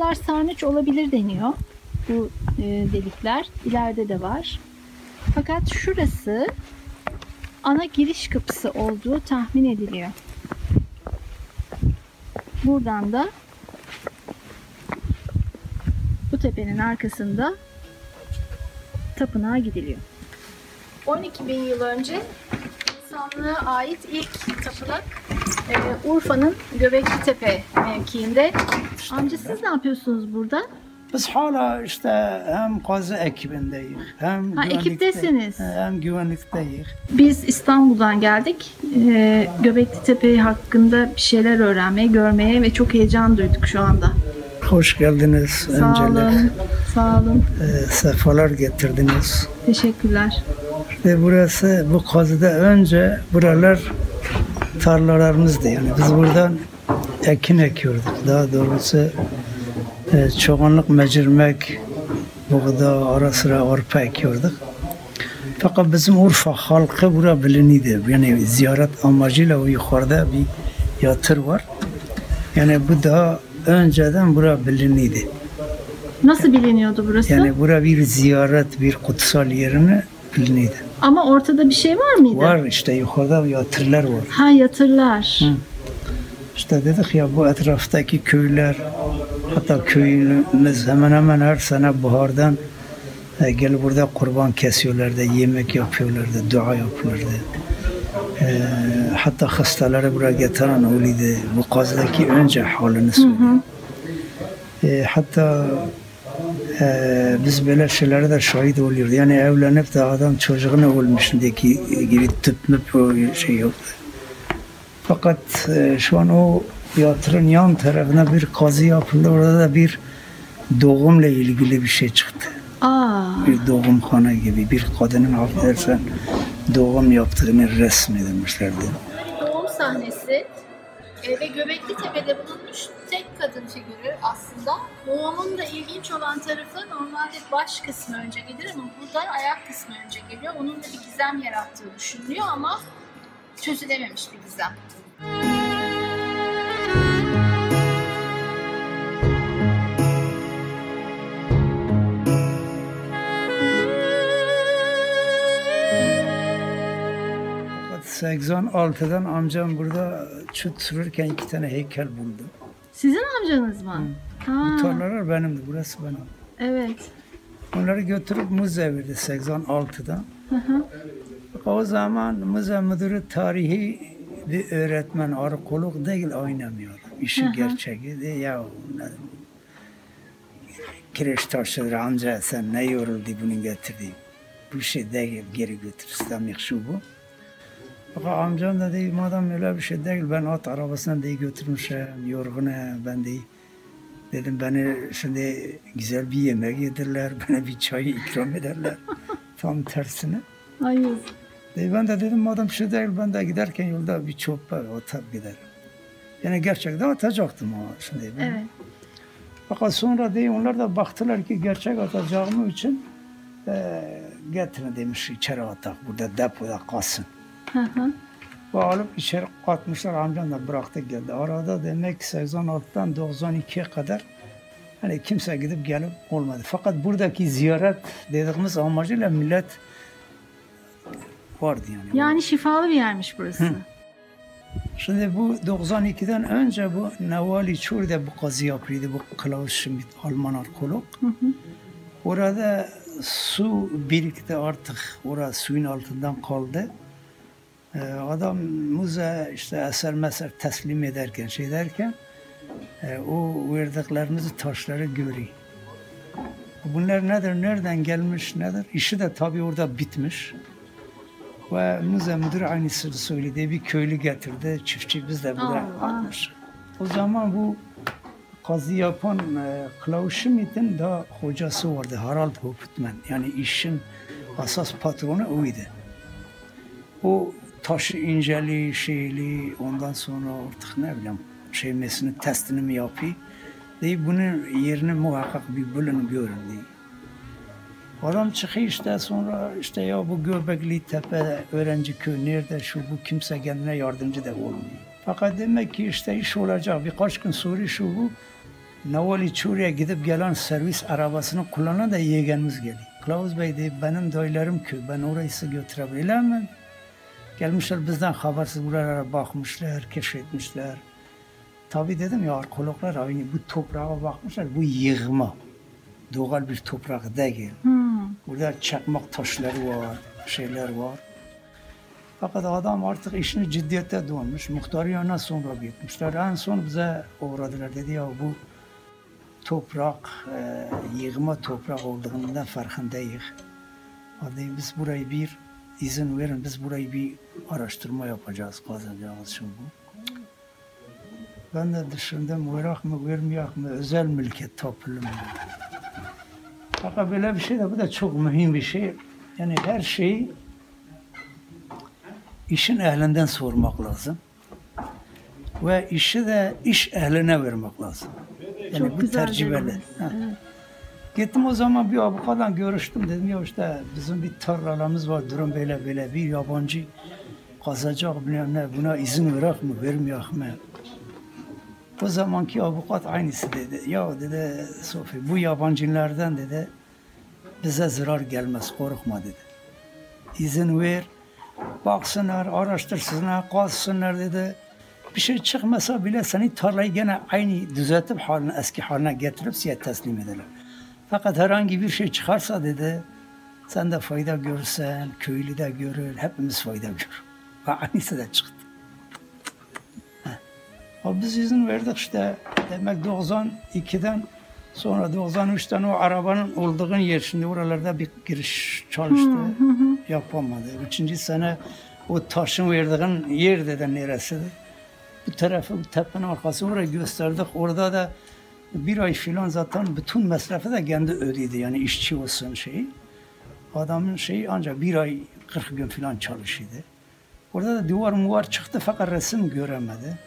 Buralar sarnıç olabilir deniyor. Bu delikler. İleride de var. Fakat şurası ana giriş kapısı olduğu tahmin ediliyor. Buradan da bu tepenin arkasında tapınağa gidiliyor. 12 bin yıl önce insanlığa ait ilk tapınak Urfa'nın Göbeklitepe mevkiinde. Amca siz ne yapıyorsunuz burada? Biz hala işte hem kazı ekibindeyiz, hem ekiptesiniz. Hem güvenlikteyiz. Biz İstanbul'dan geldik. Göbeklitepe hakkında bir şeyler öğrenmeye, görmeye ve çok heyecan duyduk şu anda. Hoş geldiniz. Sağ olun. Sağ olun. Sefalar getirdiniz. Teşekkürler. İşte burası, bu kazıda önce buralar tarlalarımızdı. Yani biz buradan ekin ekiyorduk. Daha doğrusu çoğunluk mecirmek, buğda, ara sıra arpa ekiyorduk. Fakat bizim Urfa halkı bura biliniydi. Yani ziyaret amacıyla o yukarıda bir yatır var. Yani bu daha önceden bura biliniydi. Nasıl biliniyordu burası? Yani bura bir ziyaret, bir kutsal yerini biliniydi. Ama ortada bir şey var mıydı? Var işte, yukarıda yatırlar var. Ha, yatırlar. Hı. İşte dedik ya, bu etraftaki köyler, hatta köyümüz hemen hemen her sene bahardan gelip burada kurban kesiyorlardı, yemek yapıyorlardı, dua yapıyorlardı. Hatta hastaları buraya getiren öyleydi. Bu kazıdaki önce halini söylüyor. Hatta biz böyle şeylere de şahit oluyoruz. Yani evlenip de adam çocuğunu ölmüşündeki gibi tüpmüp o şey yoktu. Fakat şu an o yatırın yan tarafına bir kazı yapıldı. Orada da bir doğumla ilgili bir şey çıktı. Bir doğumhane gibi, bir kadının affedersen doğum yaptığını resmedilmişlerdi. Doğum sahnesi ve Göbeklitepe'de bulunmuş tek kadın figürü aslında. Doğumun da ilginç olan tarafı, normalde baş kısmı önce gelir ama burada ayak kısmı önce geliyor. Onun da bir gizem yarattığı düşünülüyor ama çözülememiş bir gizem. Fakat 86'dan amcam burada çut sürürken 2 tane heykel buldu. Sizin amcanız mı? Bu tarlalar benimdi, burası benim. Evet. Onları götürüp müze verdi 86'da. O zaman müze müdürü tarihi bir öğretmen, arkeolog değil, oynamıyor. İşin gerçeği de ya kireç taşıdır amca, sen ne yoruldu bunu getirdi. Bu şey değil, geri götür, İslamik şu bu. Fakat amcam da değil, madem öyle bir şey değil, ben at arabasından değil götürmüşüm, yorgunum ben değil. Dedim beni şimdi güzel bir yemek yedirler, bana bir çay ikram ederler. Tam tersine. Hayır. Ben de dedim madem şey değil, ben de giderken yolda bir çöpe atıp giderim. Yani gerçekten atacaktım o şimdi. Evet. Fakat sonra değil, onlar da baktılar ki gerçek atacağım için getirin demiş, içeri atak, burada depoda kalsın. Ve alıp içeri atmışlar, amcam da bıraktı geldi. Arada demek 86'dan 92'ye kadar hani kimse gidip gelip olmadı. Fakat buradaki ziyaret dediğimiz amacıyla millet vardı yani. Yani şifalı bir yermiş burası. Şimdi bu 92'den önce bu Nevali Çur'da bu kazı yapıyordu, bu Klaus Schmidt, Alman arkeolog. Orada su birikti artık, orası suyun altından kaldı. Adam müze işte eser teslim ederken şey derken o verdiklerimizi taşları görüyor. Bunlar nedir, nereden gelmiş, nedir? İşi de tabii orada bitmiş. Ve müze müdürü aynısını söyledi. Bir köylü getirdi, çiftçi biz de burada almış. O zaman bu kazı yapan Klaus Schmidt'in da hocası vardı, Harald Hoptmann. Yani işin asas patronu oydu. O taşı inceli, şeyli, ondan sonra artık ne bileyim şeymesini, testini mi yapıyor? Deyip bunun yerini muhakkak bir bulun görün diye. Adam çıkıyor işte sonra işte ya bu Göbeklitepe öğrenci köy nerede şu bu, kimse kendine yardımcı da olmuyor. Fakat demek ki işte iş olacak, birkaç gün sonra şu bu Navali Çuri'ye gidip gelen servis arabasını kullanan da yeğenimiz geliyor. Kılavuz Bey dedi, benim dayılarım köy, ben orayı size götürebilirler mi? Gelmişler bizden habersiz buralara bakmışlar, keşfetmişler. Tabii dedim ya, arkeologlar aynı bu toprağa bakmışlar, bu yığma. Doğal bir toprak değil. Burada çakmak taşları var, şeyler var. Fakat adam artık işini ciddiyete dönmüş. Muhtarı yanına sonra gitmişler. En son bize uğradılar. Dedi ya bu toprak, yığma toprak olduğundan farkındayız. Hadi biz burayı bir izin verin, biz burayı bir araştırma yapacağız, kazanacağız şimdi bu. Ben de düşündüm, verak mı, vermeyek mi, özel mülkiyet tapılır mı? Fakat böyle bir şey de, bu da çok mühim bir şey. Yani her şeyi işin ehlinden sormak lazım. Ve işi de iş ehline vermek lazım. Yani Çok bu güzel terciheli. dediniz. Evet. Gittim o zaman bir avukatla görüştüm. Dedim ya işte bizim bir tarlalarımız var, durum böyle bir yabancı kazacak bilmem ne, buna izin verak mı, vermeyek mi? O zamanki avukat aynısı dedi. Ya dedi Sofi, bu yabancılardan dedi bize zarar gelmez, korkma dedi. İzin ver, baksınlar, araştırsınlar, kazsınlar dedi. Bir şey çıkmasa bile seni tarlayı gene aynı düzeltip haline, eski haline getirip size teslim ederler. Fakat herhangi bir şey çıkarsa dedi, sen de fayda görürsen, köylü de görür, hepimiz fayda görür. Ve aynısı da çıktı. Biz izin verdik işte, demek 92'den sonra 93'ten o arabanın olduğun yer, şimdi oralarda bir giriş çalıştı, yapamadı. 3. sene o taşın verdiğin yer dedi neresidir. Bu tarafı, bu tepenin arkası, orayı gösterdik. Orada da bir ay filan zaten bütün masrafı da kendi ödedi. Yani işçi olsun şeyi. Adamın şeyi ancak bir ay 40 gün filan çalışıyordu. Orada da duvar çıktı fakat resim göremedi.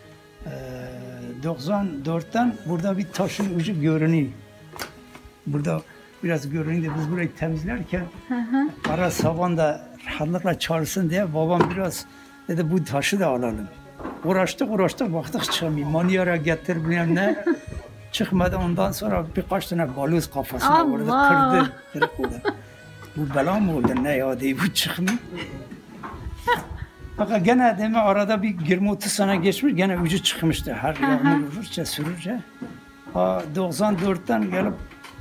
94'ten burada bir taşın ucu görünüyor. Burada biraz görünüyor. Biz burayı temizlerken ara saban da rahatlıkla çalışsın diye babam biraz dedi bu taşı da alalım. Uğraştık baktık çıkmıyor. Maniyara getir bilmem ne. Çıkmadı, ondan sonra birkaç tane balyoz kafasına orada kırık oldu. Bu bela mı oldu ne ya diye bu çıkmıyor. Fakat gene deme arada bir 20-30 sene geçmiş, gene ucu çıkmıştı. Her yağmur vururca, sürürce. 94'ten gelip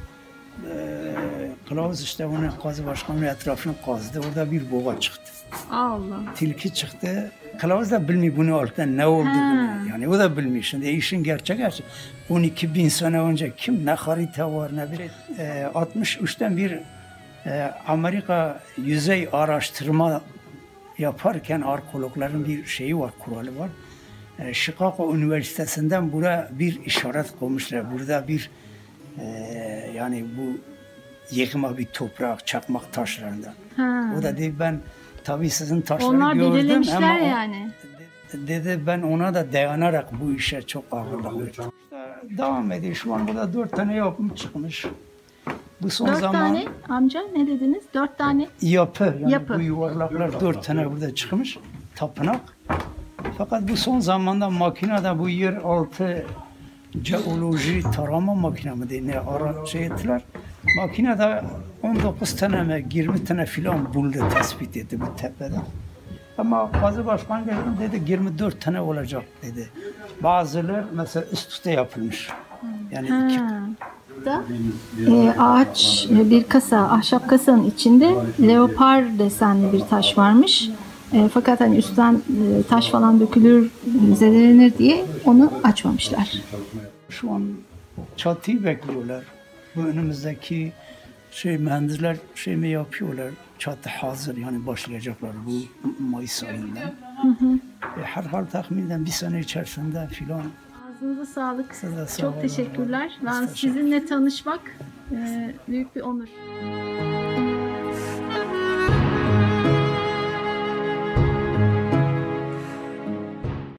kılavuz işte onun kazı başkanının etrafını kazdı. Orada bir boğa çıktı. Allah. Tilki çıktı. Kılavuz da bilmiyor bunun altından ne olduğunu. Yani o da bilmiyor. Şimdi işin gerçek. 12.000 sene önce kim, ne harita var ne bir. 63'ten bir Amerika yüzey araştırma yaparken arkeologların bir şeyi var, kuralı var. Chicago Üniversitesi'nden buraya bir işaret koymuşlar. Burada bir yani bu yıkma bir toprak, çakmak taşlarından. O da dedi ben tabii sizin taşları onlar gördüm belirlemişler ama yani. Dedi ben ona da dayanarak bu işe çok ağırlık verdim. Devam ediyor. Şu an burada 4 tane yapım çıkmış. Bu son 4 zaman tane amca ne dediniz? 4 tane yapı. Yani yapı. bu yuvarlaklar 4 tane burada çıkmış. Tapınak. Fakat bu son zamanda makinede bu yer altı jeoloji tarama makinesi diye ne ara şey ettiler. Makinede 19 tane mi 20 tane filan buldu, tespit etti bu tepede. Ama bazı başkan dedi 24 tane olacak dedi. Bazıları mesela üst üste yapılmış. Yani iki da ağaç bir kasa, ahşap kasanın içinde leopar desenli bir taş varmış. Fakat hani üstten taş falan dökülür, zedelenir diye onu açmamışlar. Şu an çatıyı bekliyorlar. Bu önümüzdeki mühendisler mi yapıyorlar? Çatı hazır, yani başlayacaklar bu Mayıs ayında. Herhal tahminen bir sene içerisinde filan. Ağzınıza sağlık. Size sağ Çok olun. teşekkürler. Ben Teşekkür. sizinle tanışmak büyük bir onur.